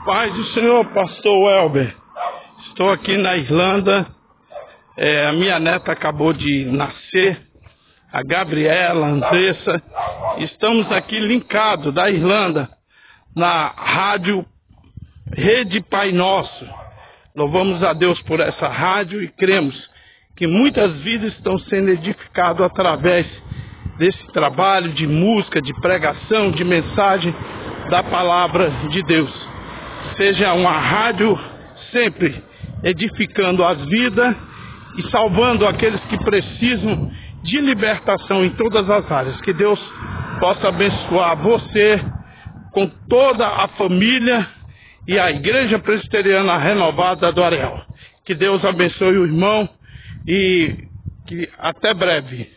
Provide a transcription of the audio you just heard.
Paz do Senhor, pastor Welber. Estou aqui na Irlanda. A minha neta acabou de nascer, a Gabriela, a Andressa. Estamos aqui linkados da Irlanda, na rádio Rede Pai Nosso. Louvamos a Deus por essa rádio e cremos que muitas vidas estão sendo edificadas através desse trabalho de música, de pregação, de mensagem da palavra de Deus. Seja uma rádio sempre edificando as vidas e salvando aqueles que precisam de libertação em todas as áreas. Que Deus possa abençoar você com toda a família e a Igreja Presbiteriana Renovada do Areal. Que Deus abençoe o irmão e que até breve.